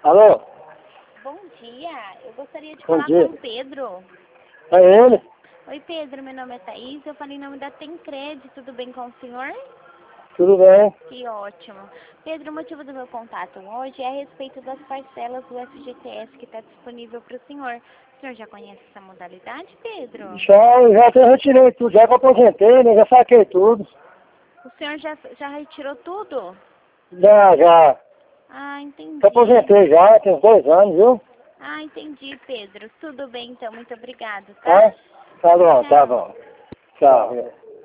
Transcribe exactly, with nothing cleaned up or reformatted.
Alô? Bom dia, eu gostaria de Bom falar dia. com o Pedro. É ele? Oi Pedro, meu nome é Thaís, eu falei em nome da Tem Crédito, tudo bem com o senhor? Tudo bem? Que ótimo. Pedro, o motivo do meu contato hoje é a respeito das parcelas do F G T S que está disponível para o senhor. O senhor já conhece essa modalidade, Pedro? Já, já até retirei tudo, já que eu aposentei, né? Já saquei tudo. O senhor já, já retirou tudo? Já, já. Ah, entendi. Eu aposentei já, tem uns dois anos, viu? Ah, entendi, Pedro. Tudo bem então, muito obrigado, tá? Tá? Tá bom, tá Tchau. bom. Tchau.